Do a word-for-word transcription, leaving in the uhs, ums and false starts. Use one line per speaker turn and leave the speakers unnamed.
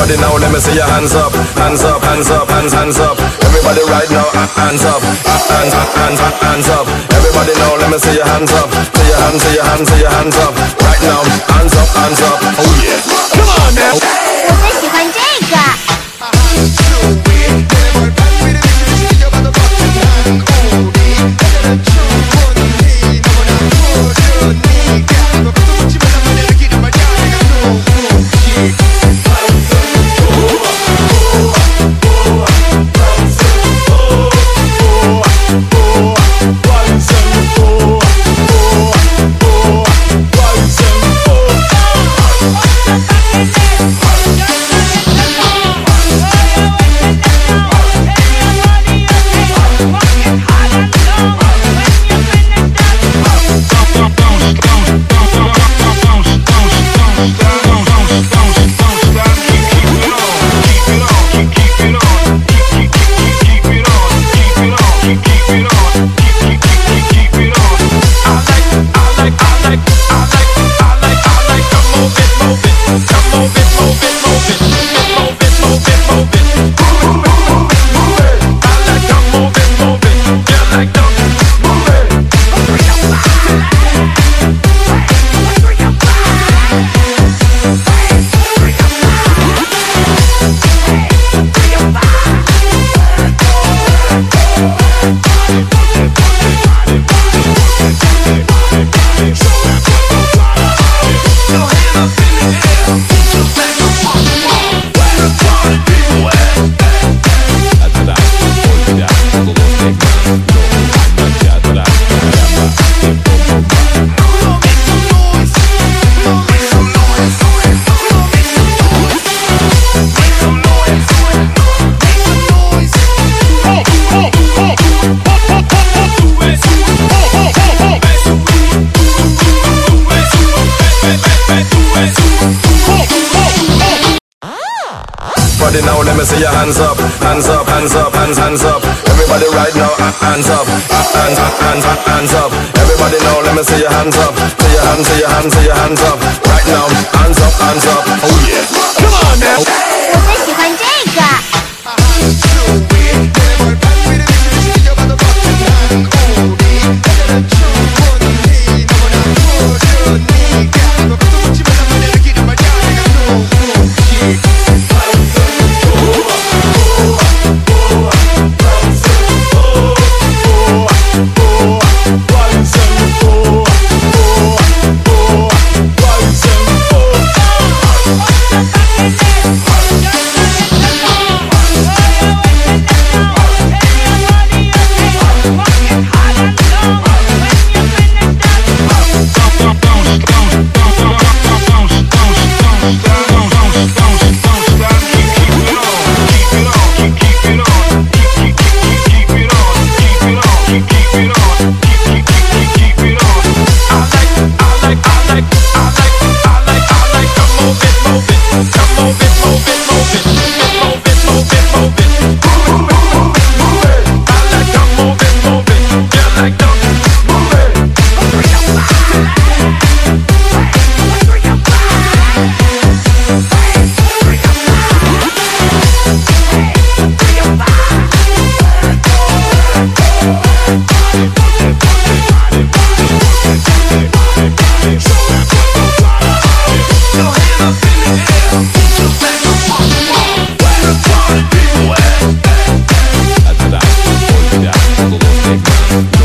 Everybody now, let me see your hands up, hands up, hands up, hands, hands up. Everybody right now, uh, hands up, uh, hands, uh, hands, uh, hands up. Everybody now, let me see your hands up, see your hands, see your hands, see your hands up. Right now, hands up, hands up. Oh yeah, come on now.
我最喜欢这个。
Everybody now, let me see your hands up, hands up, hands up, hands, hands up. Everybody right now, uh, hands up, uh, hands, uh, hands, uh, hands up. Everybody now, let me see your hands up, see your hands, see your hands, see your hands up. Right now, hands up, hands up. Oh yeah, come on now.
我最喜欢这个。
People,